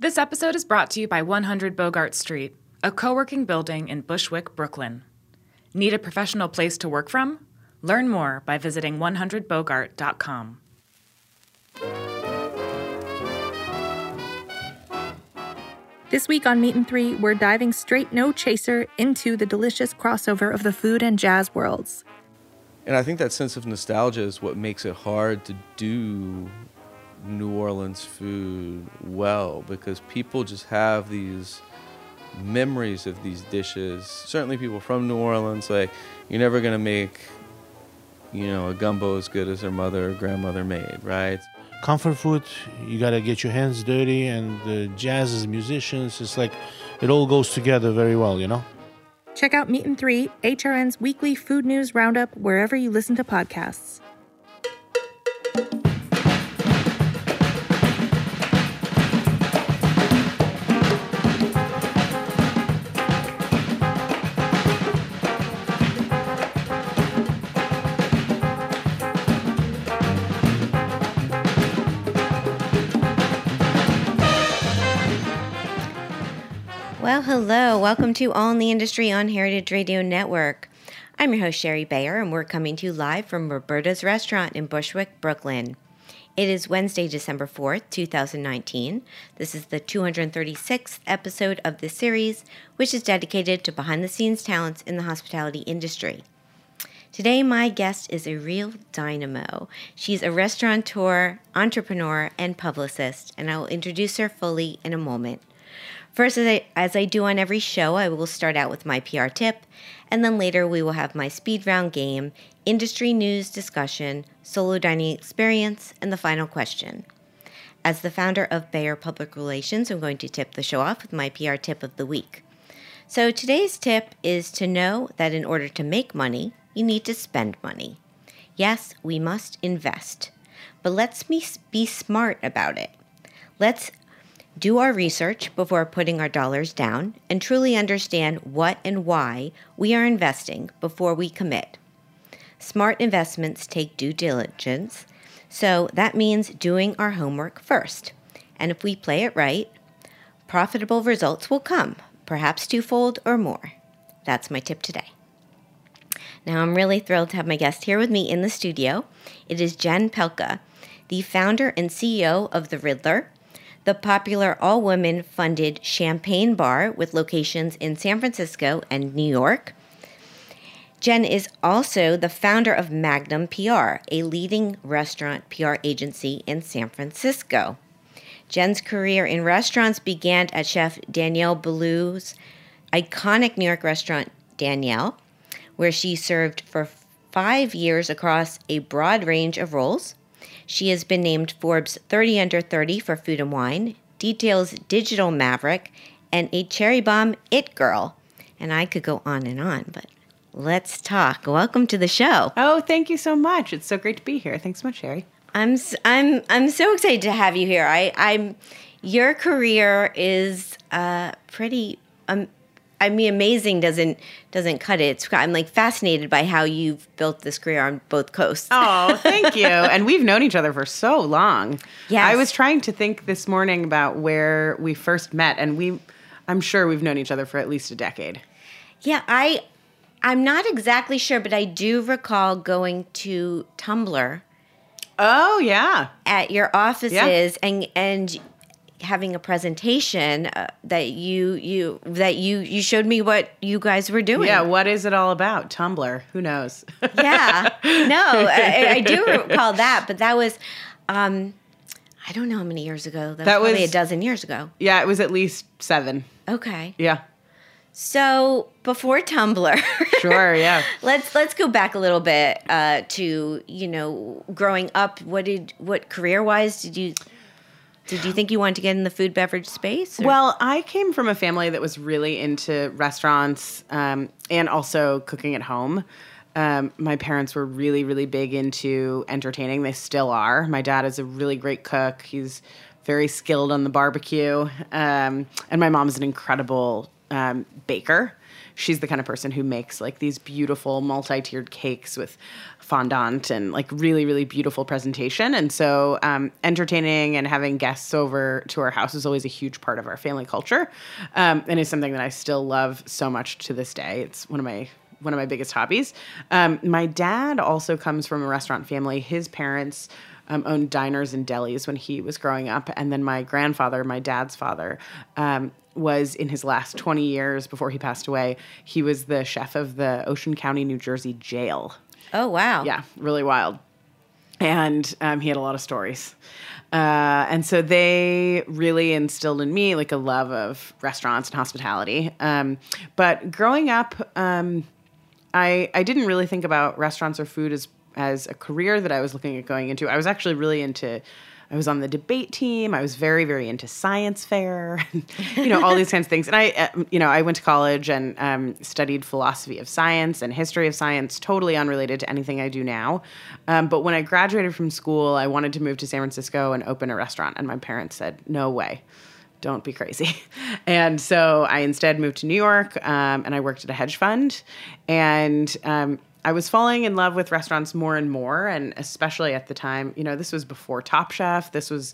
This episode is brought to you by 100 Bogart Street, a co-working building in Bushwick, Brooklyn. Need a professional place to work from? Learn more by visiting 100bogart.com. This week on Meat and Three, we're diving straight, no chaser, into the delicious crossover of the food and jazz worlds. And I think that sense of nostalgia is what makes it hard to do New Orleans food well, because people just have these memories of these dishes. Certainly people from New Orleans, like, you're never going to make, a gumbo as good as their mother or grandmother made, right? Comfort food, you got to get your hands dirty, and the jazz as musicians, it's like it all goes together very well, Check out Meat and Three, HRN's weekly food news roundup, wherever you listen to podcasts. Well, hello. Welcome to All in the Industry on Heritage Radio Network. I'm your host, Sherry Bayer, and we're coming to you live from Roberta's Restaurant in Bushwick, Brooklyn. It is Wednesday, December 4th, 2019. This is the 236th episode of this series, which is dedicated to behind-the-scenes talents in the hospitality industry. Today, my guest is a real dynamo. She's a restaurateur, entrepreneur, and publicist, and I will introduce her fully in a moment. First, as I do on every show, I will start out with my PR tip, and then later we will have my speed round game, industry news discussion, solo dining experience, and the final question. As the founder of Bayer Public Relations, I'm going to tip the show off with my PR tip of the week. So today's tip is to know that in order to make money, you need to spend money. Yes, we must invest, but let's be smart about it. Let's do our research before putting our dollars down and truly understand what and why we are investing before we commit. Smart investments take due diligence, so that means doing our homework first. And if we play it right, profitable results will come, perhaps twofold or more. That's my tip today. Now, I'm really thrilled to have my guest here with me in the studio. It is Jen Pelka, the founder and CEO of The Riddler, the popular all-women funded champagne bar with locations in San Francisco and New York. Jen is also the founder of Magnum PR, a leading restaurant PR agency in San Francisco. Jen's career in restaurants began at Chef Danielle Boulud's iconic New York restaurant, Danielle, where she served for 5 years across a broad range of roles. She has been named Forbes 30 Under 30 for Food and Wine, Detail's Digital Maverick, and a Cherry Bomb It Girl. And I could go on, but let's talk. Welcome to the show. Oh, thank you so much. It's so great to be here. Thanks so much, Sherry. I'm so excited to have you here. Your career is pretty amazing doesn't cut it. I'm like fascinated by how you've built this career on both coasts. Oh, thank you. And we've known each other for so long. Yes. I was trying to think this morning about where we first met, and I'm sure we've known each other for at least a decade. Yeah, I'm not exactly sure, but I do recall going to Tumblr. Oh, yeah. At your offices and having a presentation that you showed me what you guys were doing. Yeah, what is it all about? Tumblr, who knows? Yeah, no, I do recall that, but that was, I don't know how many years ago. That was probably a dozen years ago. Yeah, it was at least 7. Okay. Yeah. So before Tumblr, sure, yeah. Let's go back a little bit to growing up. What career-wise did you think you wanted to get in the food beverage space? Or? Well, I came from a family that was really into restaurants and also cooking at home. My parents were really, really big into entertaining. They still are. My dad is a really great cook. He's very skilled on the barbecue. And my mom is an incredible baker. She's the kind of person who makes like these beautiful multi-tiered cakes with fondant and like really, really beautiful presentation. And so entertaining and having guests over to our house is always a huge part of our family culture. And it's something that I still love so much to this day. It's one of my biggest hobbies. My dad also comes from a restaurant family. His parents owned diners and delis when he was growing up. And then my grandfather, my dad's father, was in his last 20 years before he passed away, he was the chef of the Ocean County, New Jersey jail. Oh, wow. Yeah, really wild. And he had a lot of stories. And so they really instilled in me like a love of restaurants and hospitality. But growing up, I didn't really think about restaurants or food as a career that I was looking at going into. I was actually really I was on the debate team. I was very, very into science fair, all these kinds of things. And I went to college and studied philosophy of science and history of science, totally unrelated to anything I do now. But when I graduated from school, I wanted to move to San Francisco and open a restaurant. And my parents said, no way. Don't be crazy. And so I instead moved to New York and I worked at a hedge fund. And I was falling in love with restaurants more and more, and especially at the time, this was before Top Chef. This was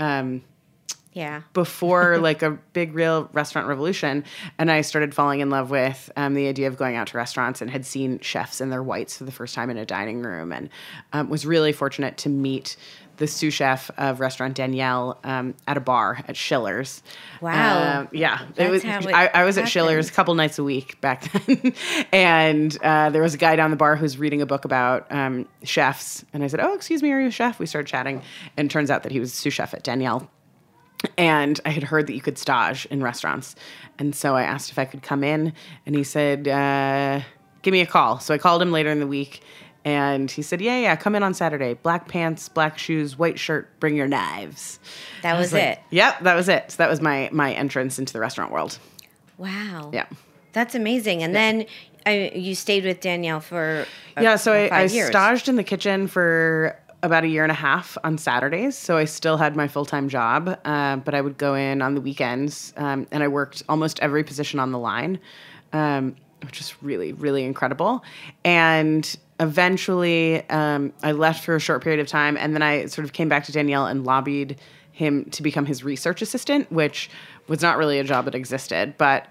before like a big, real restaurant revolution. And I started falling in love with the idea of going out to restaurants and had seen chefs in their whites for the first time in a dining room, and was really fortunate to meet the sous chef of restaurant Danielle at a bar at Schiller's. Wow. Yeah. I was at Schiller's a couple nights a week back then. And there was a guy down the bar who was reading a book about chefs. And I said, oh, excuse me, are you a chef? We started chatting. And it turns out that he was sous chef at Danielle. And I had heard that you could stage in restaurants. And so I asked if I could come in. And he said, give me a call. So I called him later in the week. And he said, yeah, come in on Saturday. Black pants, black shoes, white shirt, bring your knives. That was it. Yep, that was it. So that was my entrance into the restaurant world. Wow. Yeah. That's amazing. And then you stayed with Danielle for so I 5 years. staged in the kitchen for about a year and a half on Saturdays. So I still had my full-time job, but I would go in on the weekends. And I worked almost every position on the line, which is really, really incredible. And eventually, I left for a short period of time, and then I sort of came back to Danielle and lobbied him to become his research assistant, which was not really a job that existed. But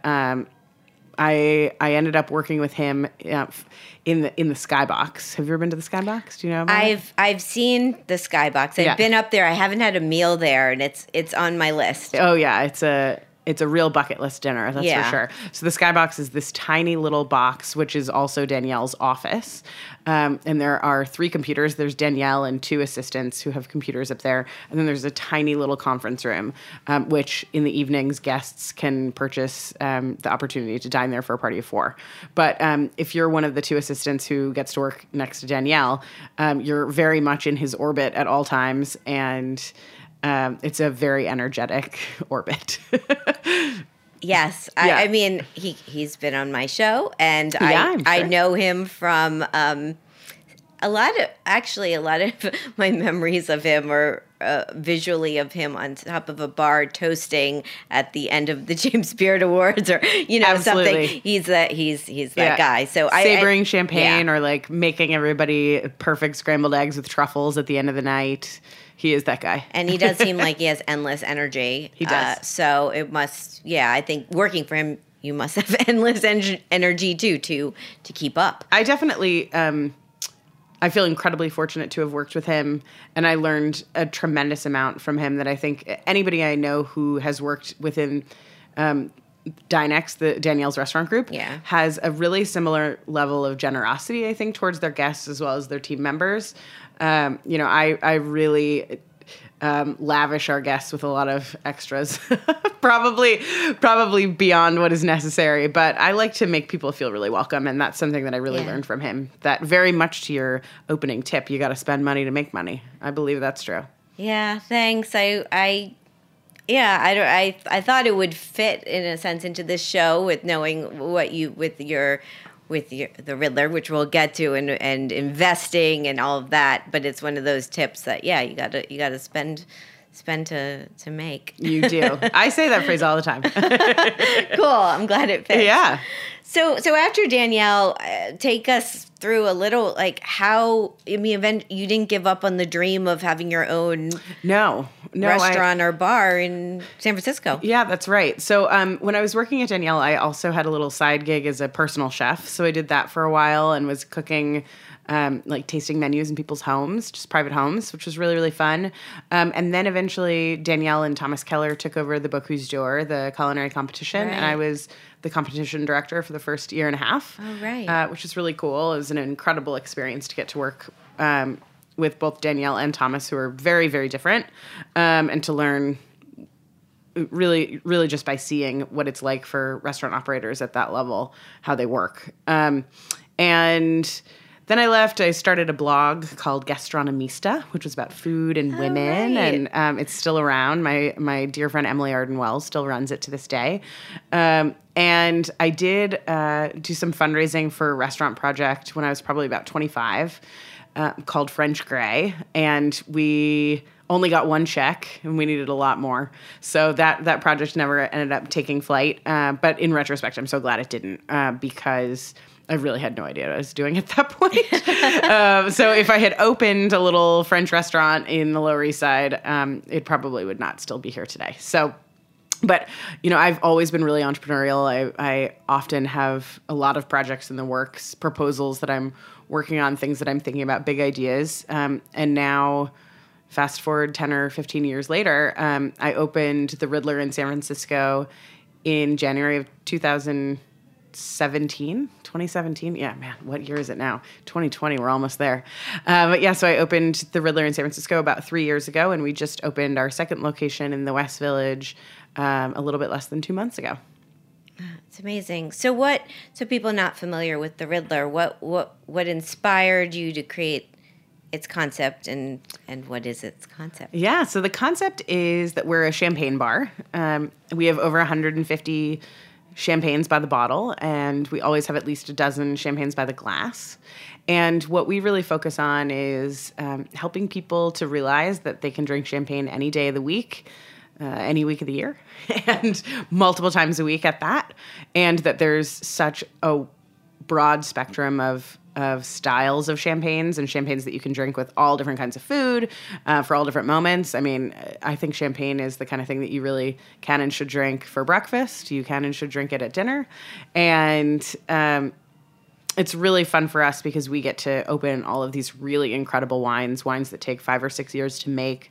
I ended up working with him in the Skybox. Have you ever been to the Skybox? Do you know about it? I've seen the Skybox. I've been up there. I haven't had a meal there, and it's on my list. Oh yeah, it's a real bucket list dinner, that's for sure. So the Skybox is this tiny little box, which is also Danielle's office. And there are 3 computers. There's Danielle and 2 assistants who have computers up there. And then there's a tiny little conference room, which in the evenings, guests can purchase the opportunity to dine there for a party of 4. But if you're one of the 2 assistants who gets to work next to Danielle, you're very much in his orbit at all times. And it's a very energetic orbit. Yes. I mean, he's been on my show, and I know him from a lot of my memories of him are visually of him on top of a bar toasting at the end of the James Beard Awards, or Absolutely. something. He's that guy. So savoring champagne or like making everybody perfect scrambled eggs with truffles at the end of the night. He is that guy. And he does seem like he has endless energy. He does. So it must, I think working for him, you must have endless energy too to keep up. I definitely, I feel incredibly fortunate to have worked with him, and I learned a tremendous amount from him that I think anybody I know who has worked within Dinex, the Danielle's restaurant group, has a really similar level of generosity, I think, towards their guests as well as their team members. I really lavish our guests with a lot of extras, probably beyond what is necessary. But I like to make people feel really welcome, and that's something that I really learned from him. That very much to your opening tip, you got to spend money to make money. I believe that's true. Yeah, thanks. I thought it would fit in a sense into this show with knowing what you with the Riddler, which we'll get to, and investing and all of that. But it's one of those tips that you gotta spend spend to make. You do. I say that phrase all the time. Cool. I'm glad it fits. Yeah. So after Danielle, take us through a little, like, how, I mean, you didn't give up on the dream of having your own No, restaurant or bar in San Francisco. Yeah, that's right. So when I was working at Danielle, I also had a little side gig as a personal chef. So I did that for a while and was cooking like tasting menus in people's homes, just private homes, which was really, really fun. And then eventually Danielle and Thomas Keller took over the Bocuse d'Or, the culinary competition. Right. And I was the competition director for the first year and a half. Oh, right. Which was really cool. It was an incredible experience to get to work with both Danielle and Thomas, who are very, very different, and to learn really, really just by seeing what it's like for restaurant operators at that level, how they work. And then I left. I started a blog called Gastronomista, which was about food and women, right. and it's still around. My dear friend Emily Arden Wells still runs it to this day. And I did do some fundraising for a restaurant project when I was probably about 25, called French Grey, and we only got one check, and we needed a lot more. So that project never ended up taking flight. But in retrospect, I'm so glad it didn't, because I really had no idea what I was doing at that point. So if I had opened a little French restaurant in the Lower East Side, it probably would not still be here today. So, but, you know, I've always been really entrepreneurial. I often have a lot of projects in the works, proposals that I'm working on, things that I'm thinking about, big ideas. And now, fast forward 10 or 15 years later, I opened the Riddler in San Francisco in January of 2017. Yeah, man, what year is it now? 2020, we're almost there. But yeah, so I opened the Riddler in San Francisco about 3 years ago, and we just opened our second location in the West Village a little bit less than 2 months ago. It's amazing. So people not familiar with the Riddler, what inspired you to create its concept, and what is its concept? Yeah, so the concept is that we're a champagne bar. We have over 150 champagnes by the bottle, and we always have at least a dozen champagnes by the glass. And what we really focus on is helping people to realize that they can drink champagne any day of the week, any week of the year, and multiple times a week at that, and that there's such a broad spectrum of styles of champagnes, and champagnes that you can drink with all different kinds of food for all different moments. I mean, I think champagne is the kind of thing that you really can and should drink for breakfast. You can and should drink it at dinner. And it's really fun for us because we get to open all of these really incredible wines that take 5 or 6 years to make,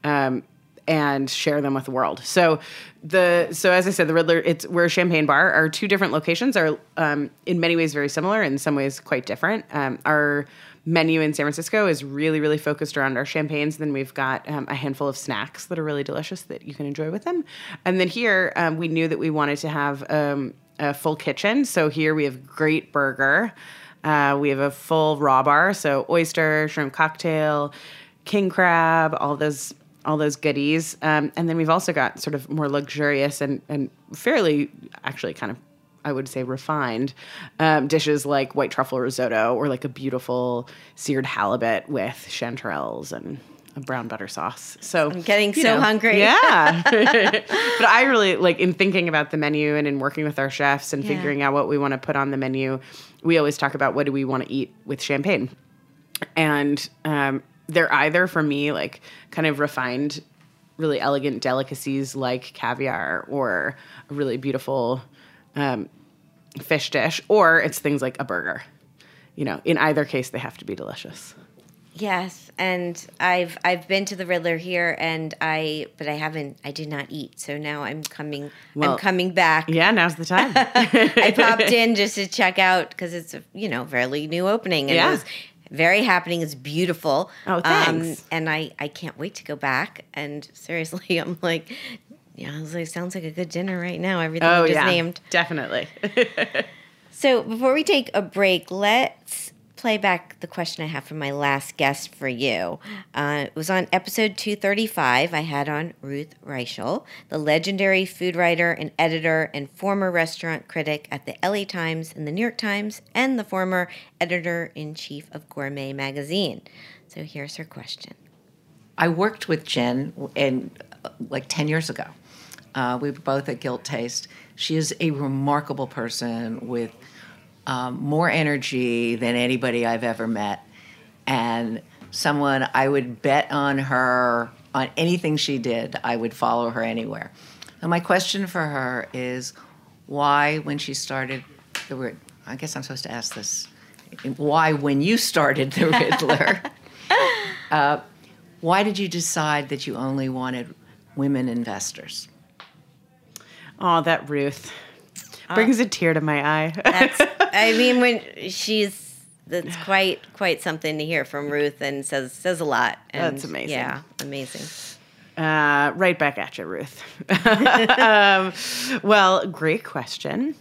and share them with the world. So as I said, the Riddler, we're a champagne bar. Our two different locations are in many ways very similar, in some ways quite different. Our menu in San Francisco is really, really focused around our champagnes. Then we've got a handful of snacks that are really delicious that you can enjoy with them. And then here, we knew that we wanted to have a full kitchen. So here we have great burger. We have a full raw bar, so oyster, shrimp cocktail, king crab, all those goodies. And then we've also got sort of more luxurious and fairly, actually kind of, I would say, refined dishes like white truffle risotto, or like a beautiful seared halibut with chanterelles and a brown butter sauce. So I'm getting so hungry. Yeah. But I really, like, in thinking about the menu and in working with our chefs and figuring out what we want to put on the menu, we always talk about what do we want to eat with champagne. And they're either, for me, like kind of refined, really elegant delicacies like caviar, or a really beautiful fish dish, or it's things like a burger. You know, in either case, they have to be delicious. Yes, and I've been to the Riddler here, I did not eat. So now I'm coming back. Yeah, now's the time. I popped in just to check out because it's a fairly new opening, and it was very happening. It's beautiful. Oh, thanks. And I can't wait to go back. And seriously, I'm like, I was like, sounds like a good dinner right now. Everything you just named. Definitely. So before we take a break, let's play back the question I have from my last guest for you. It was on episode 235. I had on Ruth Reichel, the legendary food writer and editor and former restaurant critic at the LA Times and the New York Times, and the former editor-in-chief of Gourmet magazine. So here's her question. I worked with Jen like 10 years ago. We were both at Guilt Taste. She is a remarkable person with more energy than anybody I've ever met, and someone I would bet on her on anything she did. I would follow her anywhere. And my question for her is, why, when she started I guess I'm supposed to ask this. Why, when you started the Riddler, why did you decide that you only wanted women investors? Oh, that Ruth brings a tear to my eye. That's quite something to hear from Ruth, and says a lot. And that's amazing. Yeah, amazing. Right back at you, Ruth. Well, great question.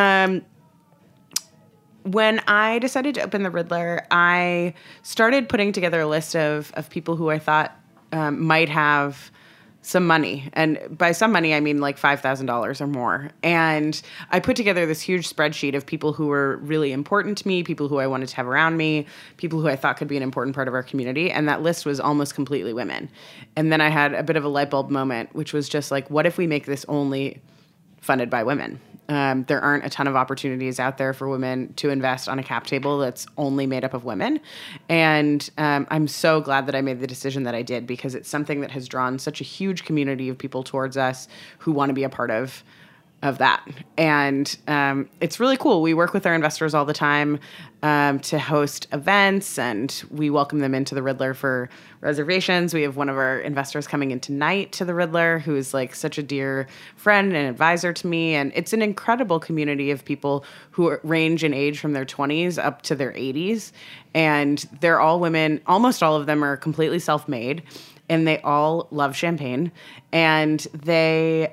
When I decided to open the Riddler, I started putting together a list of people who I thought might have some money. And by some money, I mean like $5,000 or more. And I put together this huge spreadsheet of people who were really important to me, people who I wanted to have around me, people who I thought could be an important part of our community. And that list was almost completely women. And then I had a bit of a light bulb moment, which was just like, what if we make this only funded by women? There aren't a ton of opportunities out there for women to invest on a cap table that's only made up of women. And I'm so glad that I made the decision that I did, because it's something that has drawn such a huge community of people towards us who want to be a part of that. And it's really cool. We work with our investors all the time to host events, and we welcome them into the Riddler for reservations. We have one of our investors coming in tonight to the Riddler, who is like such a dear friend and advisor to me. And it's an incredible community of people who range in age from their 20s up to their 80s. And they're all women. Almost all of them are completely self-made, and they all love champagne. And they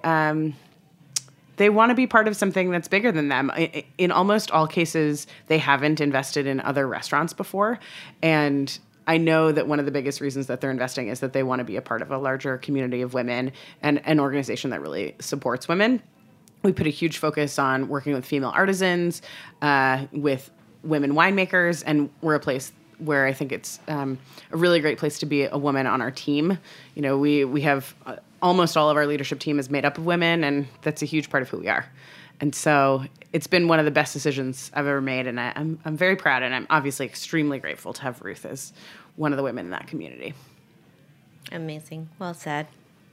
want to be part of something that's bigger than them. In almost all cases, they haven't invested in other restaurants before. And I know that one of the biggest reasons that they're investing is that they want to be a part of a larger community of women and an organization that really supports women. We put a huge focus on working with female artisans, with women winemakers, and we're a place where I think it's a really great place to be a woman on our team. You know, we have almost all of our leadership team is made up of women, and that's a huge part of who we are. And so it's been one of the best decisions I've ever made, and I'm very proud, and I'm obviously extremely grateful to have Ruth as one of the women in that community. Amazing. Well said.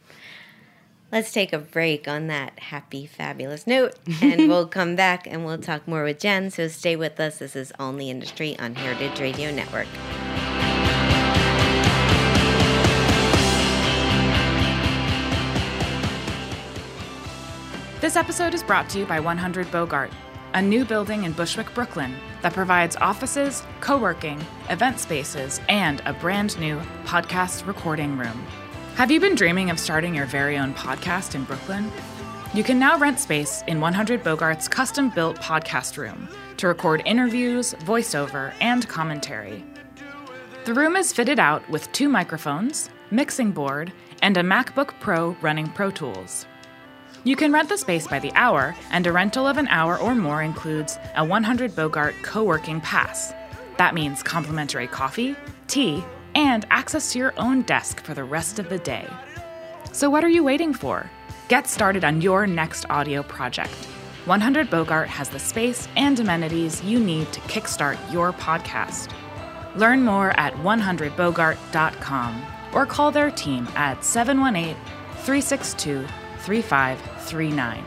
Let's take a break on that happy, fabulous note, and we'll come back and we'll talk more with Jen. So stay with us. This is On the Industry on Heritage Radio Network. This episode is brought to you by 100 Bogart, a new building in Bushwick, Brooklyn that provides offices, co-working, event spaces, and a brand new podcast recording room. Have you been dreaming of starting your very own podcast in Brooklyn? You can now rent space in 100 Bogart's custom-built podcast room to record interviews, voiceover, and commentary. The room is fitted out with 2 microphones, mixing board, and a MacBook Pro running Pro Tools. You can rent the space by the hour, and a rental of an hour or more includes a 100 Bogart co-working pass. That means complimentary coffee, tea, and access to your own desk for the rest of the day. So what are you waiting for? Get started on your next audio project. 100 Bogart has the space and amenities you need to kickstart your podcast. Learn more at 100bogart.com or call their team at 718-362-3539.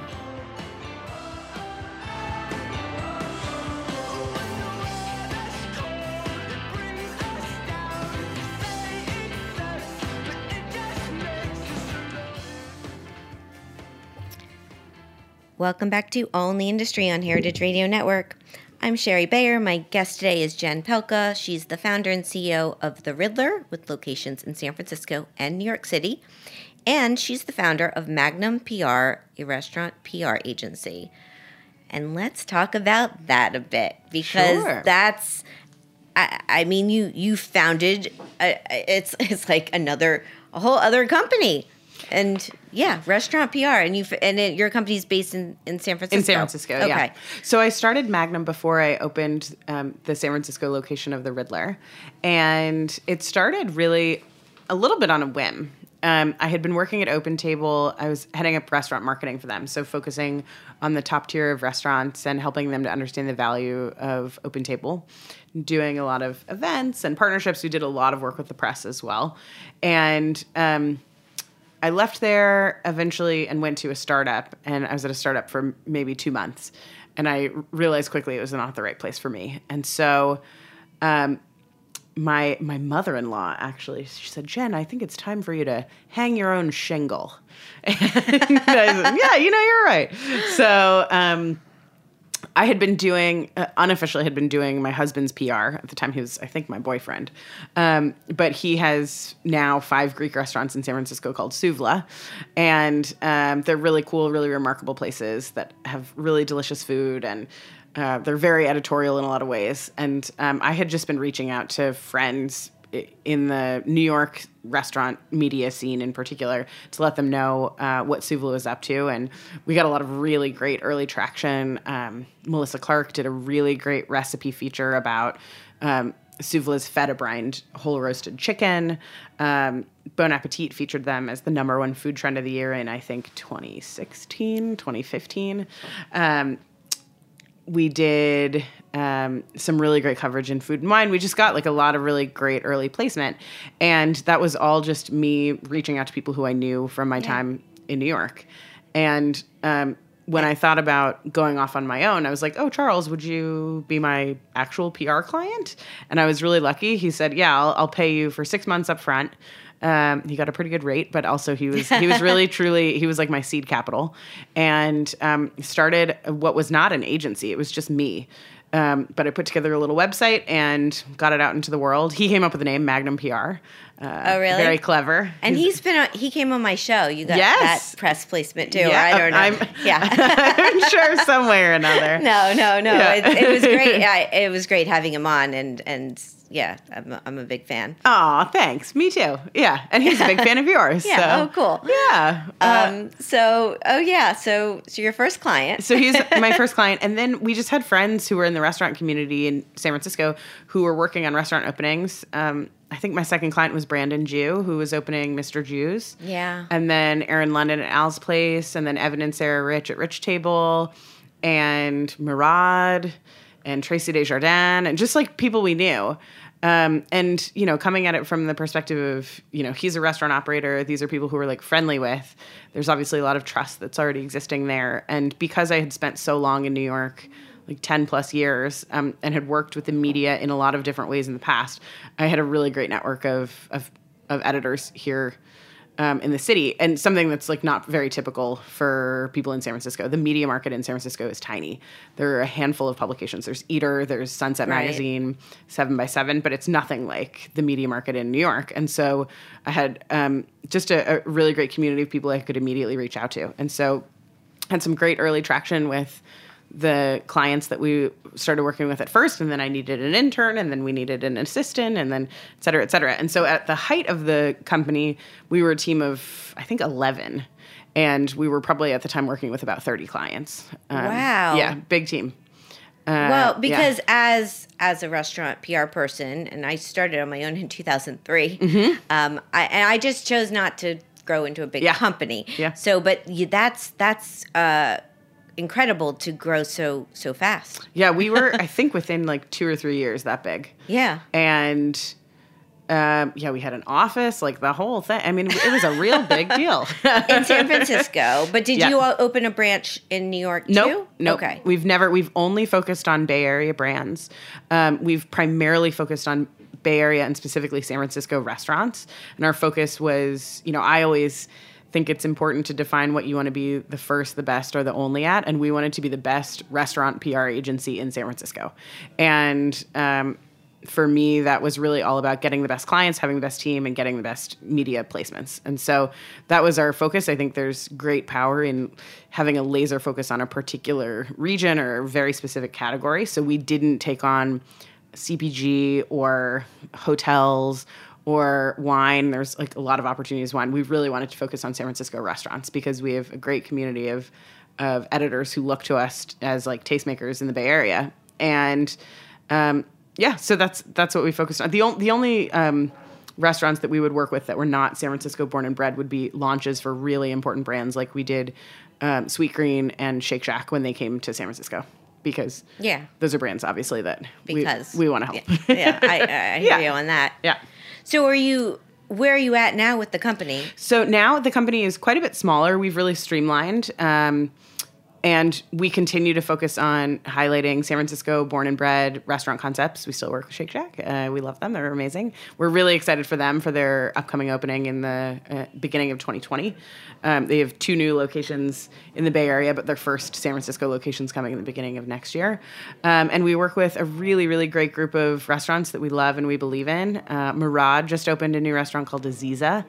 Welcome back to All in the Industry on Heritage Radio Network. I'm Sherry Bayer. My guest today is Jen Pelka. She's the founder and CEO of The Riddler, with locations in San Francisco and New York City. And she's the founder of Magnum PR, a restaurant PR agency. And let's talk about that a bit, because that's, I mean, you founded, it's like a whole other company. And yeah, restaurant PR, and your company's based in San Francisco. In San Francisco, okay. Yeah. So I started Magnum before I opened the San Francisco location of the Riddler, and it started really a little bit on a whim. I had been working at Open Table. I was heading up restaurant marketing for them, so focusing on the top tier of restaurants and helping them to understand the value of Open Table, doing a lot of events and partnerships. We did a lot of work with the press as well. And I left there eventually and went to a startup, and I was at a startup for maybe 2 months. And I realized quickly it was not the right place for me. And so my mother-in-law, actually, she said, Jen, I think it's time for you to hang your own shingle. And I said, yeah, you're right. So I had been doing, unofficially had been doing my husband's PR. At the time, he was, I think, my boyfriend. But he has now 5 Greek restaurants in San Francisco called Souvla. And they're really cool, really remarkable places that have really delicious food. And they're very editorial in a lot of ways. And I had just been reaching out to friends in the New York restaurant media scene in particular to let them know what Souvla was up to. And we got a lot of really great early traction. Melissa Clark did a really great recipe feature about Souvla's feta brined whole roasted chicken. Bon Appetit featured them as the #1 food trend of the year in, I think, 2016, 2015. We did some really great coverage in Food and Wine. We just got like a lot of really great early placement. And that was all just me reaching out to people who I knew from my time in New York. And when I thought about going off on my own, I was like, oh, Charles, would you be my actual PR client? And I was really lucky. He said, yeah, I'll pay you for 6 months up front. He got a pretty good rate, but also he was really, truly, he was like my seed capital, and started what was not an agency. It was just me. But I put together a little website and got it out into the world. He came up with the name Magnum PR. Oh, really? Very clever. And he came on my show. You got that press placement too. Yeah, I don't know. I'm sure some way or another. No. Yeah. It was great. It was great having him on, and yeah, I'm a big fan. Oh, thanks. Me too. Yeah, and he's a big fan of yours. Yeah. So. Oh, cool. Yeah. So your first client. So he's my first client, and then we just had friends who were in the restaurant community in San Francisco who were working on restaurant openings. I think my second client was Brandon Jew, who was opening Mr. Jew's. Yeah. And then Aaron London at Al's Place, and then Evan and Sarah Rich at Rich Table, and Murad, and Tracy Desjardins, and just like people we knew. And, coming at it from the perspective of, he's a restaurant operator. These are people who we're like friendly with. There's obviously a lot of trust that's already existing there. And because I had spent so long in New York, like 10 plus years, and had worked with the media in a lot of different ways in the past, I had a really great network of editors here in the city, and something that's like not very typical for people in San Francisco. The media market in San Francisco is tiny. There are a handful of publications. There's Eater, there's Sunset Magazine, 7x7, but it's nothing like the media market in New York. And so I had just a really great community of people I could immediately reach out to. And so I had some great early traction with the clients that we started working with at first, and then I needed an intern, and then we needed an assistant, and then et cetera, et cetera. And so at the height of the company, we were a team of, I think, 11, and we were probably at the time working with about 30 clients. Wow. Yeah, big team. Well, because as a restaurant PR person, and I started on my own in 2003, I just chose not to grow into a big company. Yeah. So, but that's incredible to grow so fast. Yeah, we were, I think, within like 2 or 3 years that big. Yeah. And we had an office, like the whole thing. I mean, it was a real big deal. In San Francisco. But did you open a branch in New York too? Nope. Okay. We've only focused on Bay Area brands. We've primarily focused on Bay Area and specifically San Francisco restaurants. And our focus was, I always think it's important to define what you want to be the first, the best, or the only at. And we wanted to be the best restaurant PR agency in San Francisco. And for me, that was really all about getting the best clients, having the best team, and getting the best media placements. And so that was our focus. I think there's great power in having a laser focus on a particular region or a very specific category. So we didn't take on CPG or hotels or wine. There's like a lot of opportunities. Wine. We really wanted to focus on San Francisco restaurants because we have a great community of editors who look to us as like tastemakers in the Bay Area. And so that's what we focused on. The only restaurants that we would work with that were not San Francisco born and bred would be launches for really important brands, like we did Sweet Green and Shake Shack when they came to San Francisco, because those are brands obviously that we want to help. I hear you on that. Yeah. So where are you at now with the company? So now the company is quite a bit smaller. We've really streamlined. And we continue to focus on highlighting San Francisco born and bred restaurant concepts. We still work with Shake Shack. We love them. They're amazing. We're really excited for them for their upcoming opening in the beginning of 2020. They have 2 new locations in the Bay Area, but their first San Francisco location's coming in the beginning of next year. And we work with a really, really great group of restaurants that we love and we believe in. Murad just opened a new restaurant called Aziza,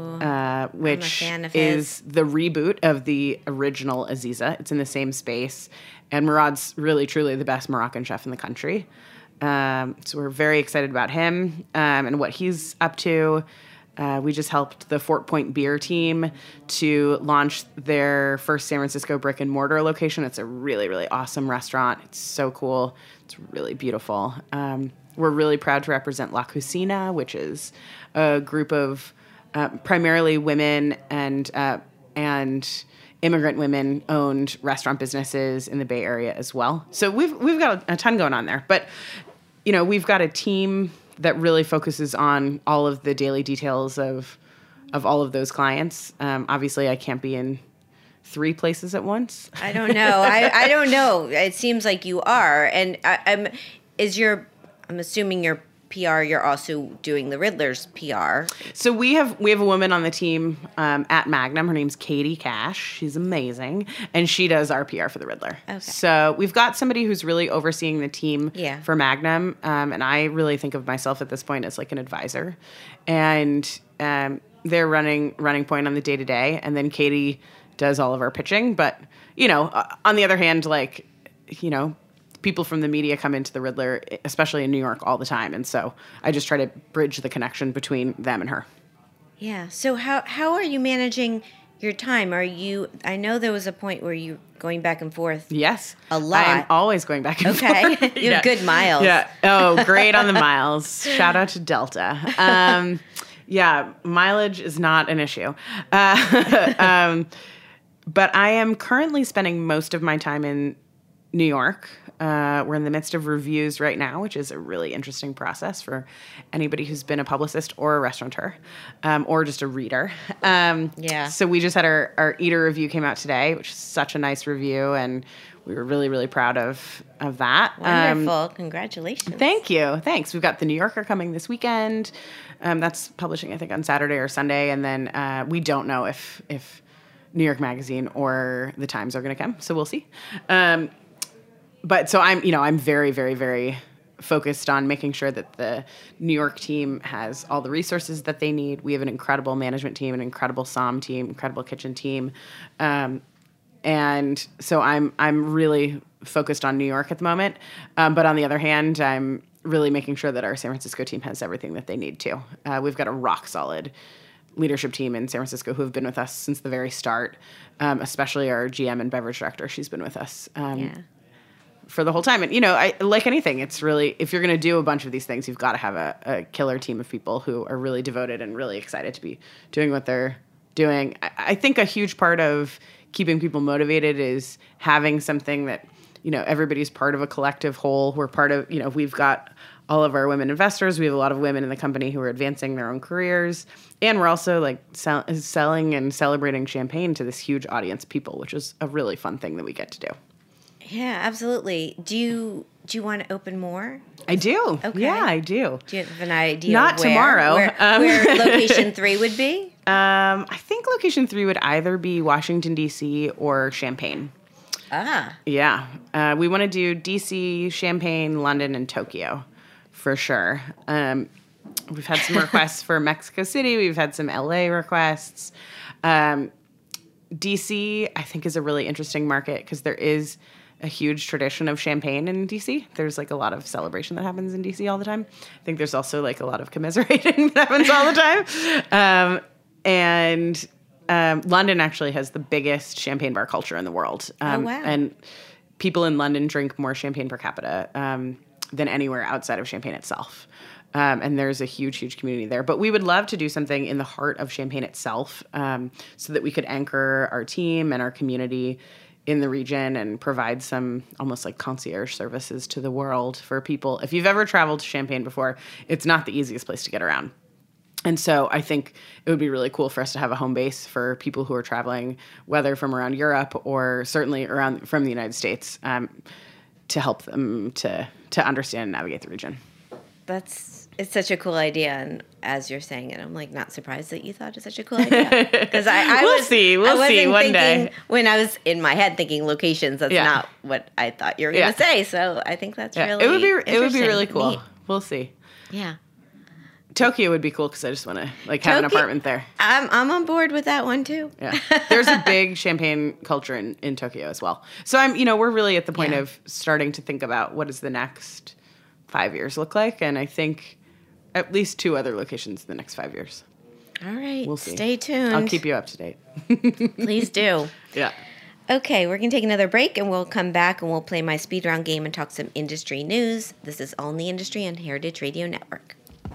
which is the reboot of the original Aziza. It's in the same space, and Murad's really truly the best Moroccan chef in the country. So we're very excited about him and what he's up to. We just helped the Fort Point Beer team to launch their first San Francisco brick and mortar location. It's a really, really awesome restaurant. It's so cool. It's really beautiful. We're really proud to represent La Cucina, which is a group of primarily women and immigrant women-owned restaurant businesses in the Bay Area as well. So we've got a ton going on there. But, we've got a team that really focuses on all of the daily details of all of those clients. Obviously, I can't be in 3 places at once. I don't know. I don't know. It seems like you are. And I'm assuming your PR, you're also doing the Riddler's PR. So we have a woman on the team at Magnum. Her name's Katie Cash. She's amazing, and she does our PR for the Riddler. Okay. So we've got somebody who's really overseeing the team for Magnum, and I really think of myself at this point as like an advisor, and they're running point on the day to day, and then Katie does all of our pitching. But on the other hand, people from the media come into the Riddler, especially in New York, all the time. And so I just try to bridge the connection between them and her. Yeah. So how are you managing your time? I know there was a point where you going back and forth. Yes. A lot. I'm always going back and forth. Okay. You have good miles. Yeah. Oh, great on the miles. Shout out to Delta. Mileage is not an issue. But I am currently spending most of my time in New York. We're in the midst of reviews right now, which is a really interesting process for anybody who's been a publicist or a restaurateur, or just a reader. So we just had our eater review came out today, which is such a nice review, and we were really, really proud of that. Wonderful. Congratulations. Thank you. Thanks. We've got The New Yorker coming this weekend. That's publishing, I think, on Saturday or Sunday, and then we don't know if New York Magazine or The Times are going to come, so we'll see. But so I'm very, very, very focused on making sure that the New York team has all the resources that they need. We have an incredible management team, an incredible SOM team, incredible kitchen team. And so I'm really focused on New York at the moment. But on the other hand, I'm really making sure that our San Francisco team has everything that they need too. We've got a rock solid leadership team in San Francisco who have been with us since the very start, especially our GM and beverage director. She's been with us for the whole time. And, like anything, it's really, if you're going to do a bunch of these things, you've got to have a killer team of people who are really devoted and really excited to be doing what they're doing. I think a huge part of keeping people motivated is having something that, everybody's part of a collective whole. We're part of, we've got all of our women investors. We have a lot of women in the company who are advancing their own careers. And we're also selling and celebrating champagne to this huge audience of people, which is a really fun thing that we get to do. Yeah, absolutely. Do you want to open more? I do. Okay. Yeah, I do. Do you have an idea? Not tomorrow. Where location 3 would be? I think location 3 would either be Washington, D.C. or Champaign. Ah. Yeah. We want to do D.C., Champaign, London, and Tokyo for sure. We've had some requests for Mexico City. We've had some L.A. requests. D.C., I think, is a really interesting market because there is a huge tradition of champagne in D.C. There's a lot of celebration that happens in D.C. all the time. I think there's also a lot of commiserating that happens all the time. And London actually has the biggest champagne bar culture in the world. Oh, wow. And people in London drink more champagne per capita than anywhere outside of Champagne itself. And there's a huge, huge community there. But we would love to do something in the heart of Champaign itself, so that we could anchor our team and our community in the region and provide some almost like concierge services to the world for people. If you've ever traveled to Champaign before, it's not the easiest place to get around. And so I think it would be really cool for us to have a home base for people who are traveling, whether from around Europe or certainly from the United States, to help them to understand and navigate the region. It's such a cool idea, and as you're saying it, I'm like not surprised that you thought it's such a cool idea. Because we'll see one day. When I was in my head thinking locations, that's not what I thought you were going to say. So I think that's really it would be really cool. Neat. We'll see. Yeah. Tokyo would be cool because I just want to have an apartment there. I'm on board with that one too. Yeah, there's a big champagne culture in Tokyo as well. So we're really at the point of starting to think about what does the next 5 years look like, and I think at least 2 other locations in the next 5 years. All right, we'll see. Stay tuned. I'll keep you up to date. Please do. Yeah. Okay, we're going to take another break, and we'll come back, and we'll play my speed round game and talk some industry news. This is All in the Industry on Heritage Radio Network.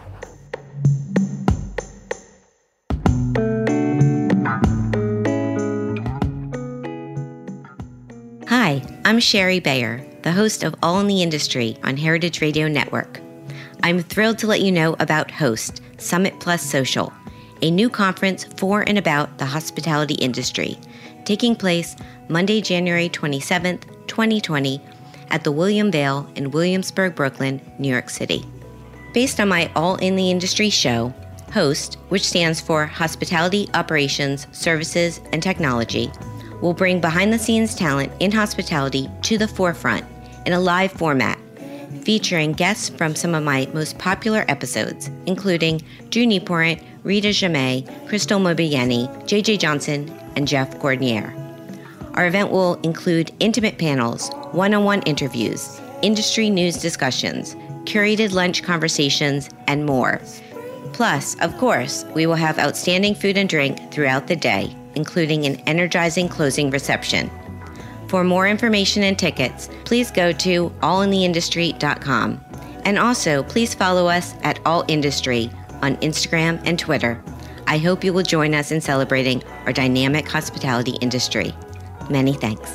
Hi, I'm Sherry Bayer, the host of All in the Industry on Heritage Radio Network. I'm thrilled to let you know about HOST, Summit Plus Social, a new conference for and about the hospitality industry, taking place Monday, January 27th, 2020, at the William Vale in Williamsburg, Brooklyn, New York City. Based on my All in the Industry show, HOST, which stands for Hospitality Operations, Services, and Technology, will bring behind-the-scenes talent in hospitality to the forefront in a live format, featuring guests from some of my most popular episodes, including Drew Nieporent, Rita Jamay, Crystal Mobiani, JJ Johnson, and Jeff Gordnier. Our event will include intimate panels, one-on-one interviews, industry news discussions, curated lunch conversations, and more. Plus, of course, we will have outstanding food and drink throughout the day, including an energizing closing reception. For more information and tickets, please go to allintheindustry.com. And also, please follow us at All Industry on Instagram and Twitter. I hope you will join us in celebrating our dynamic hospitality industry. Many thanks.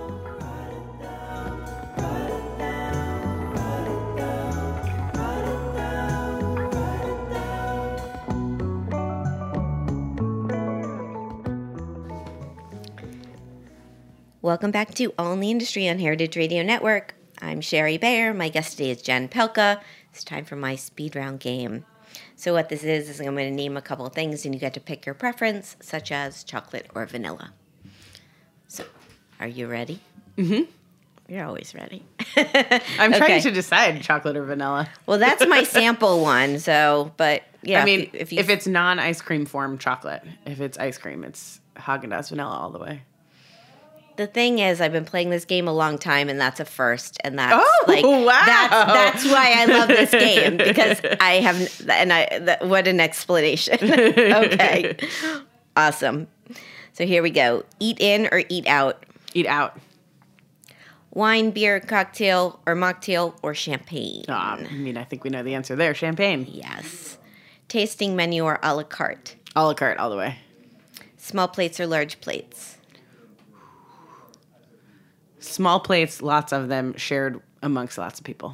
Welcome back to All in the Industry on Heritage Radio Network. I'm Sherry Bayer. My guest today is Jen Pelka. It's time for my speed round game. So what this is I'm going to name a couple of things and you get to pick your preference, such as chocolate or vanilla. So, are you ready? Mm-hmm. You're always ready. I'm trying to decide chocolate or vanilla. Well, that's my sample one. So, but yeah. I mean, if it's non-ice cream form chocolate, if it's ice cream, it's Haagen-Dazs vanilla all the way. The thing is, I've been playing this game a long time, and that's a first, and that's wow. That's why I love this game, because I have, what an explanation. Okay, awesome. So here we go. Eat in or eat out? Eat out. Wine, beer, cocktail, or mocktail, or champagne? I think we know the answer there. Champagne. Yes. Tasting menu or a la carte? A la carte, all the way. Small plates or large plates? Small plates, lots of them, shared amongst lots of people.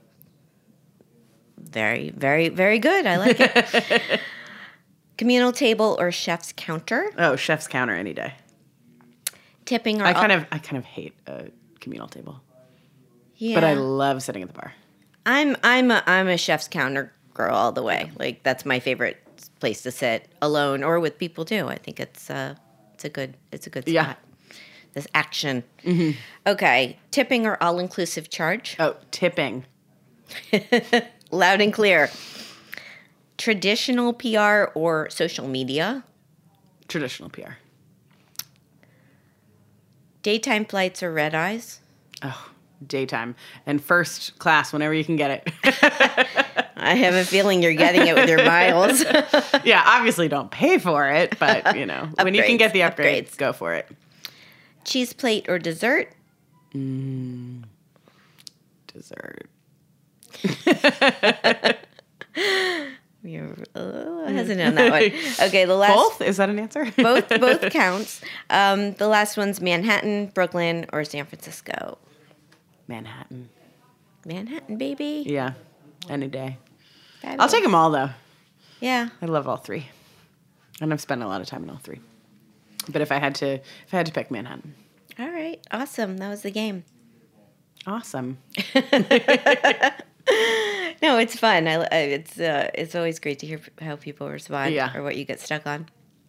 Very, very, very good. I like it. Communal table or chef's counter? Oh, chef's counter any day. Tipping or I kind of hate a communal table. Yeah. But I love sitting at the bar. I'm a chef's counter girl all the way. Like that's my favorite place to sit alone or with people too. I think it's a good spot. Yeah. This action. Mm-hmm. Okay. Tipping or all-inclusive charge? Oh, tipping. Loud and clear. Traditional PR or social media? Traditional PR. Daytime flights or red eyes? Oh, daytime. And first class whenever you can get it. I have a feeling you're getting it with your miles. Yeah, obviously don't pay for it, but, when you can get the upgrades, go for it. Cheese plate or dessert? Dessert. You're a little hesitant on that one. Okay, the last Both? Is that an answer? both counts. The last one's Manhattan, Brooklyn, or San Francisco. Manhattan. Manhattan, baby. Yeah, any day. Fabulous. I'll take them all, though. Yeah. I love all three. And I've spent a lot of time in all three. But if I had to pick Manhattan. All right. Awesome. That was the game. Awesome. No, it's fun. It's always great to hear how people respond or what you get stuck on.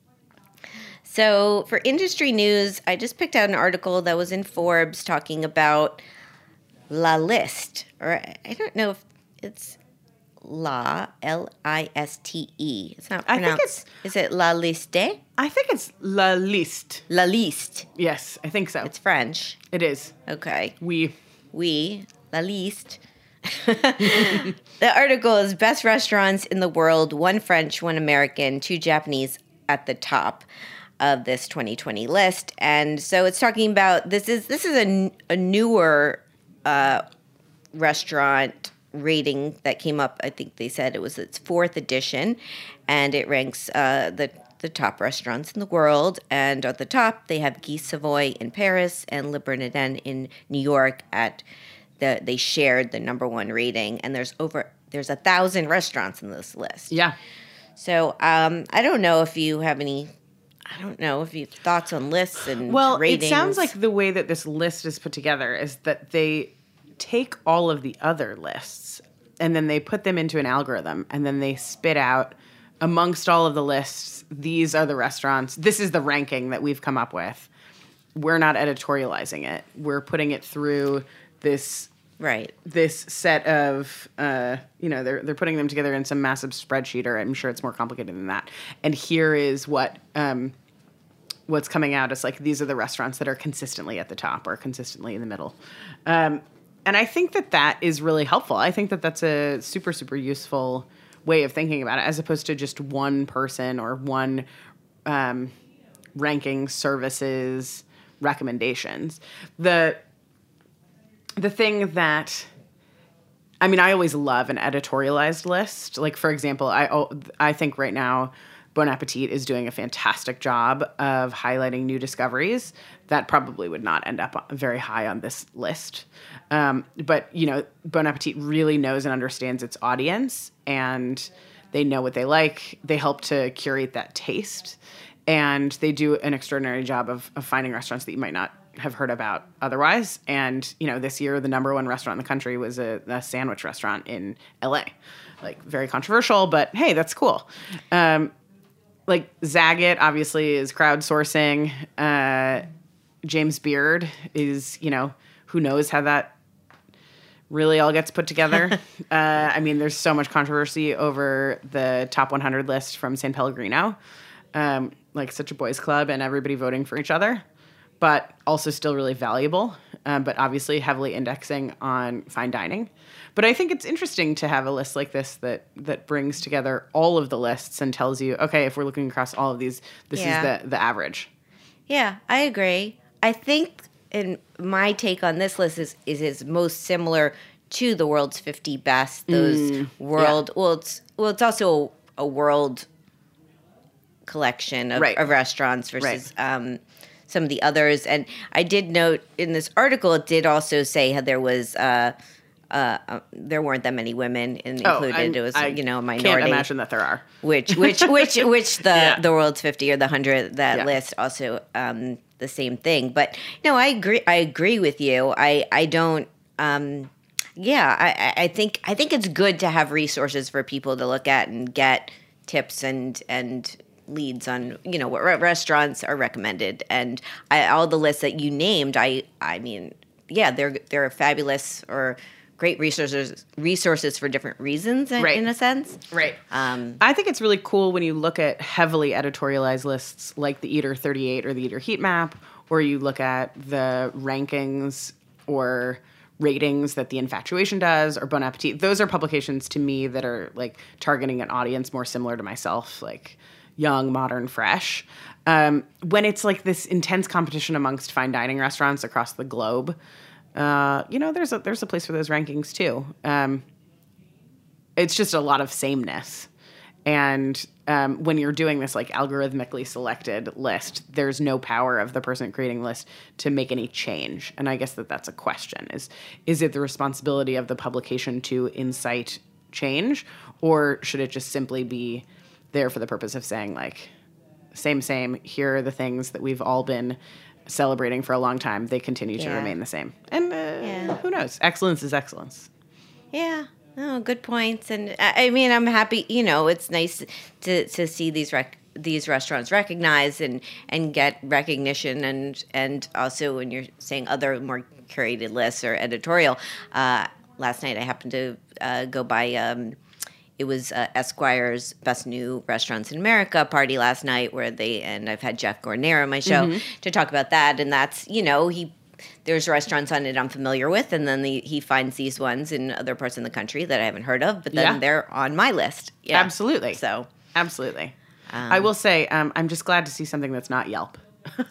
So for industry news, I just picked out an article that was in Forbes talking about La Liste, or I don't know if it's La, L-I-S-T-E. It's not pronounced. I think it's... Is it La Liste? I think it's La Liste. La Liste. Yes, I think so. It's French. It is. Okay. Oui, La Liste. The article is best restaurants in the world, 1 French, 1 American, 2 Japanese at the top of this 2020 list. And so it's talking about this is a newer restaurant rating that came up. I think they said it was its 4th edition, and it ranks the top restaurants in the world. And at the top, they have Guy Savoy in Paris and Le Bernardin in New York. They shared the #1 rating, and there's 1,000 restaurants in this list. yeah. So I don't know if you have any. I don't know if you have thoughts on lists and ratings. It sounds like the way that this list is put together is that they take all of the other lists and then they put them into an algorithm, and then they spit out amongst all of the lists, these are the restaurants. This is the ranking that we've come up with. We're not editorializing it. We're putting it through this set of they're putting them together in some massive spreadsheet, or I'm sure it's more complicated than that. And here is what's coming out as like, these are the restaurants that are consistently at the top or consistently in the middle. And I think that is really helpful. I think that that's a super, super useful way of thinking about it, as opposed to just one person or one ranking services recommendations. The thing that, I mean, I always love an editorialized list. Like, for example, I think right now Bon Appetit is doing a fantastic job of highlighting new discoveries that probably would not end up very high on this list. But, Bon Appetit really knows and understands its audience, and they know what they like. They help to curate that taste, and they do an extraordinary job of finding restaurants that you might not have heard about otherwise. And, this year, the #1 restaurant in the country was a sandwich restaurant in LA. Like, very controversial, but hey, that's cool. Like, Zagat obviously is crowdsourcing. James Beard is, who knows how that really all gets put together. I mean, there's so much controversy over the top 100 list from San Pellegrino. Like, such a boys club and everybody voting for each other, but also still really valuable, but obviously heavily indexing on fine dining. But I think it's interesting to have a list like this that brings together all of the lists and tells you, okay, if we're looking across all of these, this is the average. Yeah, I agree. I think my take on this list is most similar to the world's 50 best. Those world, it's also a world collection of restaurants versus some of the others. And I did note in this article, it did also say how there was there weren't that many women included. It was a minority. Can't imagine that there are. Which the world's 50 or the 100 list also the same thing. But no, I agree with you. I don't. I think it's good to have resources for people to look at and get tips and leads on what restaurants are recommended. And all the lists that you named, I mean, they're fabulous or great resources for different reasons in a sense. Right. I think it's really cool when you look at heavily editorialized lists like the Eater 38 or the Eater Heat Map, or you look at the rankings or ratings that The Infatuation does or Bon Appetit. Those are publications to me that are like targeting an audience more similar to myself, like young, modern, fresh. When it's like this intense competition amongst fine dining restaurants across the globe, there's a place for those rankings too. it's just a lot of sameness. And when you're doing this like algorithmically selected list, there's no power of the person creating the list to make any change. And I guess that's a question: is it the responsibility of the publication to incite change, or should it just simply be there for the purpose of saying like, same, here are the things that we've all been celebrating for a long time. They continue to remain the same. And who knows? Excellence is excellence. Yeah. Oh, good points. And I mean, I'm happy, it's nice to see these restaurants recognized and get recognition. And also when you're saying other more curated lists or editorial, last night I happened to go by, it was Esquire's Best New Restaurants in America party last night and I've had Jeff Gornera on my show to talk about that. And that's, there's restaurants on it I'm familiar with, and then he finds these ones in other parts of the country that I haven't heard of, but then they're on my list. Yeah. Absolutely. So absolutely. I will say I'm just glad to see something that's not Yelp.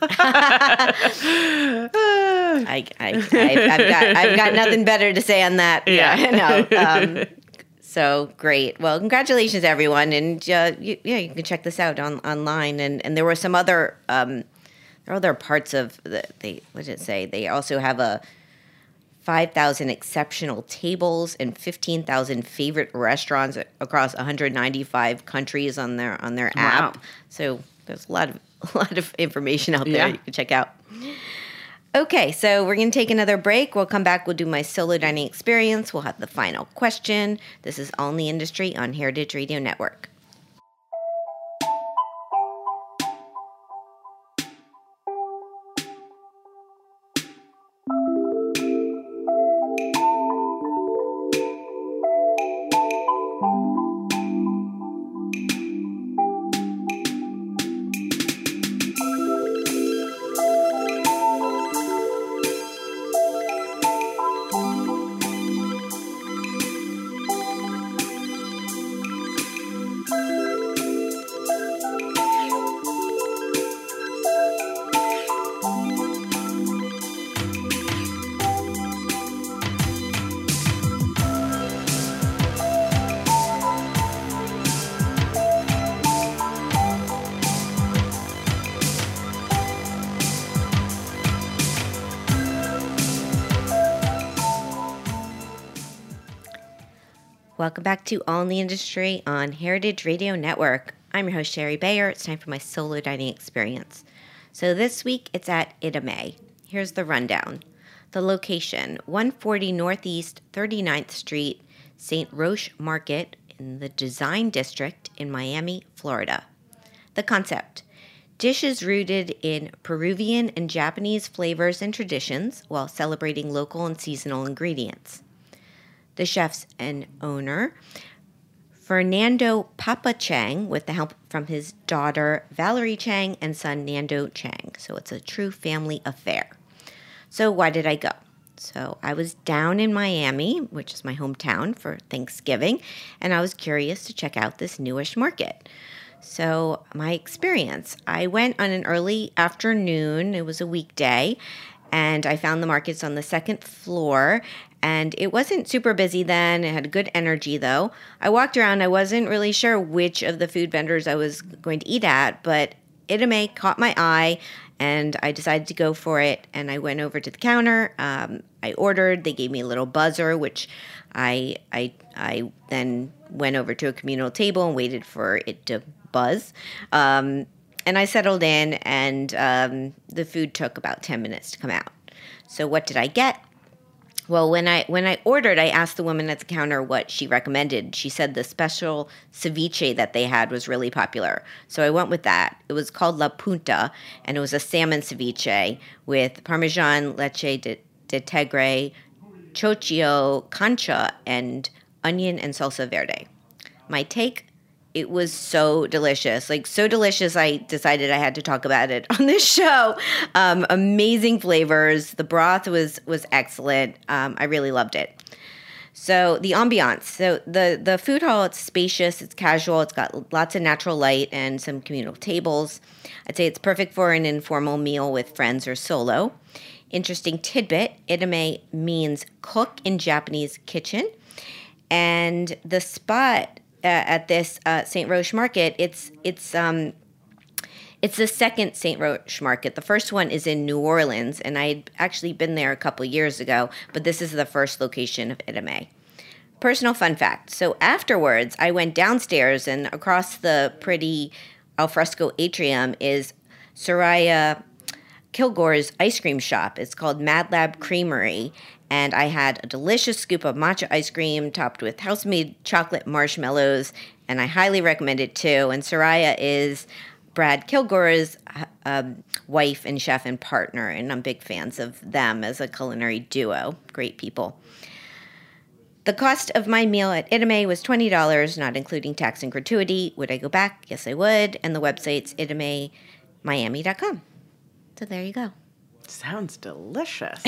I've got nothing better to say on that. Yeah. So great. Well, congratulations, everyone, and you can check this out online. And there were some other. There are other parts of what did it say? They also have 5,000 exceptional tables and 15,000 favorite restaurants across 195 countries on their app. So there's a lot of information out there you can check out. Okay, so we're going to take another break. We'll come back. We'll do my solo dining experience. We'll have the final question. This is All in the Industry on Heritage Radio Network. Welcome back to All in the Industry on Heritage Radio Network. I'm your host, Sherry Bayer. It's time for my solo dining experience. So this week, it's at Itame. Here's the rundown. The location, 140 Northeast 39th Street, St. Roche Market in the Design District in Miami, Florida. The concept, dishes rooted in Peruvian and Japanese flavors and traditions while celebrating local and seasonal ingredients. The chef's and owner, Fernando Papa Chang, with the help from his daughter Valerie Chang and son Nando Chang. So it's a true family affair. So why did I go? So I was down in Miami, which is my hometown, for Thanksgiving, and I was curious to check out this newish market. So my experience, I went on an early afternoon. It was a weekday, and I found the markets on the second floor. And it wasn't super busy then. It had good energy, though. I walked around. I wasn't really sure which of the food vendors I was going to eat at, but Itame caught my eye, and I decided to go for it. And I went over to the counter. I ordered. They gave me a little buzzer, which I then went over to a communal table and waited for it to buzz. And I settled in, and the food took about 10 minutes to come out. So what did I get? Well, when I ordered, I asked the woman at the counter what she recommended. She said the special ceviche that they had was really popular. So I went with that. It was called La Punta, and it was a salmon ceviche with Parmesan, leche de tigre, chochio, cancha, and onion and salsa verde. My take, it was so delicious. Like, so delicious, I decided I had to talk about it on this show. Amazing flavors. The broth was excellent. I really loved it. So the ambiance. So the food hall, it's spacious, it's casual, it's got lots of natural light and some communal tables. I'd say it's perfect for an informal meal with friends or solo. Interesting tidbit, Itame means cook in Japanese kitchen. And the spot at this St. Roche Market, it's the second St. Roche Market. The first one is in New Orleans, and I'd actually been there a couple years ago, but this is the first location of Itame. Personal fun fact. So afterwards, I went downstairs, and across the pretty alfresco atrium is Soraya Kilgore's ice cream shop. It's called Mad Lab Creamery, and I had a delicious scoop of matcha ice cream topped with house-made chocolate marshmallows, and I highly recommend it too. And Soraya is Brad Kilgore's wife and chef and partner, and I'm big fans of them as a culinary duo. Great people. The cost of my meal at Itame was $20, not including tax and gratuity. Would I go back? Yes, I would. And the website's itamemiami.com. So there you go. Sounds delicious.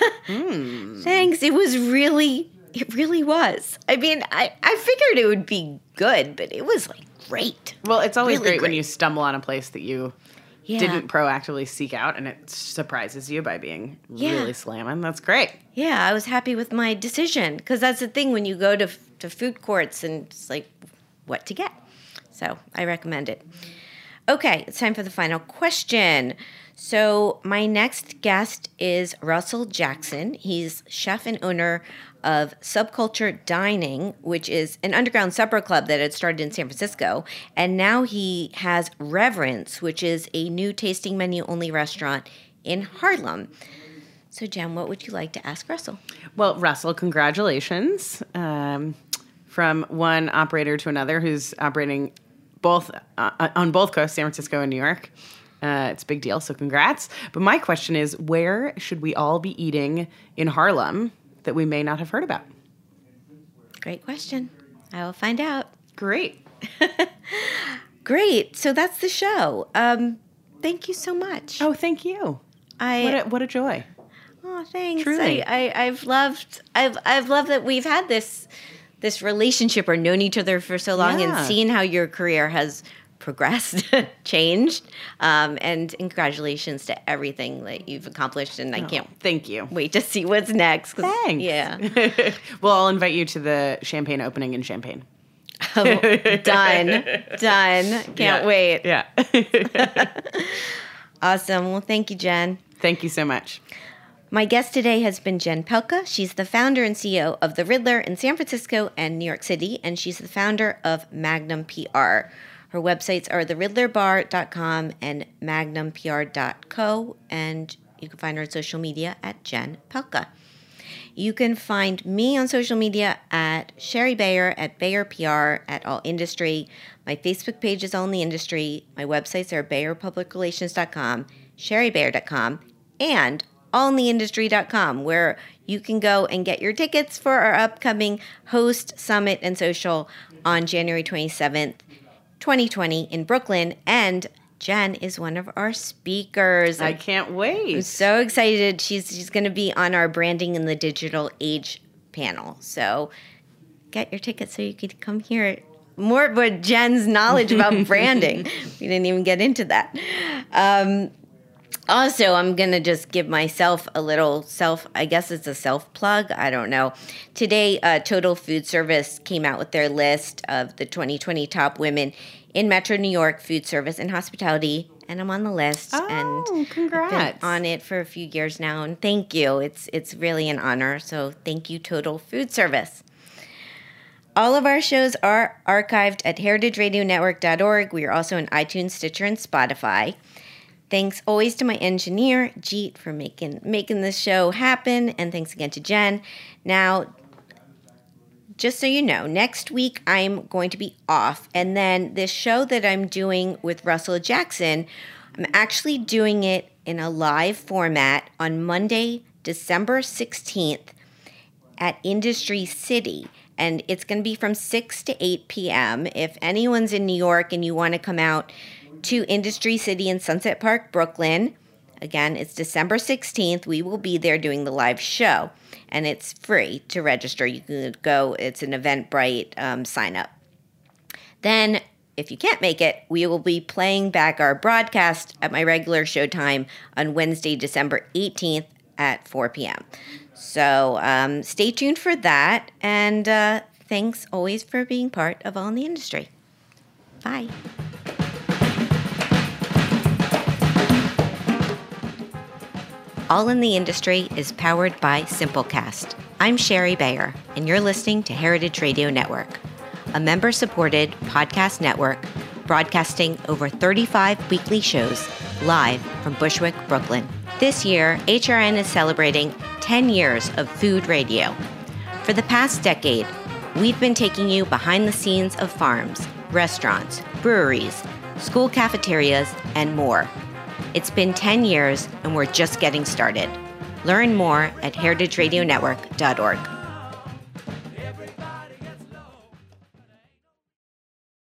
Thanks. It really was. I mean, I figured it would be good, but it was like great. Well, it's always Really great when great. you stumble on a place that you Yeah. didn't proactively seek out, and it surprises you by being Yeah. really slamming. That's great. Yeah, I was happy with my decision because that's the thing when you go to food courts and it's like what to get. So I recommend it. Okay, it's time for the final question. So my next guest is Russell Jackson. He's chef and owner of Subculture Dining, which is an underground supper club that had started in San Francisco. And now he has Reverence, which is a new tasting menu only restaurant in Harlem. So Jen, what would you like to ask Russell? Well, Russell, congratulations from one operator to another who's operating both on both coasts, San Francisco and New York. It's a big deal, so congrats. But my question is, where should we all be eating in Harlem that we may not have heard about? Great question. I will find out. Great. Great. So that's the show. Thank you so much. Oh, thank you. What a joy. Oh, thanks. Truly. I've loved that we've had this relationship or known each other for so long and Yeah. seen how your career has progressed, changed. And congratulations to everything that you've accomplished. And I can't Thank you. wait to see what's next. 'Cause- Thanks. Yeah. Well, I'll invite you to the champagne opening in Champagne. Oh, done. Can't wait. Yeah. Awesome. Well, thank you, Jen. Thank you so much. My guest today has been Jen Pelka. She's the founder and CEO of The Riddler in San Francisco and New York City, and she's the founder of Magnum PR. Her websites are theriddlerbar.com and magnumpr.co, and you can find her on social media at Jen Pelka. You can find me on social media at Sherry Bayer, at Bayer PR, at All Industry. My Facebook page is All in the Industry. My websites are BayerPublicRelations.com, SherryBayer.com, and allintheindustry.com, where you can go and get your tickets for our upcoming Host Summit and Social on January 27th, 2020 in Brooklyn. And Jen is one of our speakers. I can't I'm wait. so excited. She's going to be on our Branding in the Digital Age panel. So get your tickets so you can come hear more about Jen's knowledge about branding. We didn't even get into that. Also, I'm going to just give myself a little I guess it's a self-plug. I don't know. Today, Total Food Service came out with their list of the 2020 top women in Metro New York food service and hospitality, and I'm on the list. Oh, and congrats. I've been on it for a few years now, and thank you. It's really an honor, so thank you, Total Food Service. All of our shows are archived at heritageradionetwork.org. We are also on iTunes, Stitcher, and Spotify. Thanks always to my engineer, Jeet, for making this show happen, and thanks again to Jen. Now, just so you know, next week I'm going to be off, and then this show that I'm doing with Russell Jackson, I'm actually doing it in a live format on Monday, December 16th at Industry City, and it's going to be from 6 to 8 p.m. If anyone's in New York and you want to come out to Industry City in Sunset Park, Brooklyn. Again, it's December 16th. We will be there doing the live show, and it's free to register. You can go. It's an Eventbrite sign up. Then, if you can't make it, we will be playing back our broadcast at my regular show time on Wednesday, December 18th at 4 p.m. So stay tuned for that, and Thanks always for being part of All in the Industry. Bye. All in the Industry is powered by Simplecast. I'm Sherry Bayer, and you're listening to Heritage Radio Network, a member-supported podcast network broadcasting over 35 weekly shows live from Bushwick, Brooklyn. This year, HRN is celebrating 10 years of food radio. For the past decade, we've been taking you behind the scenes of farms, restaurants, breweries, school cafeterias, and more. It's been 10 years, and we're just getting started. Learn more at heritageradionetwork.org.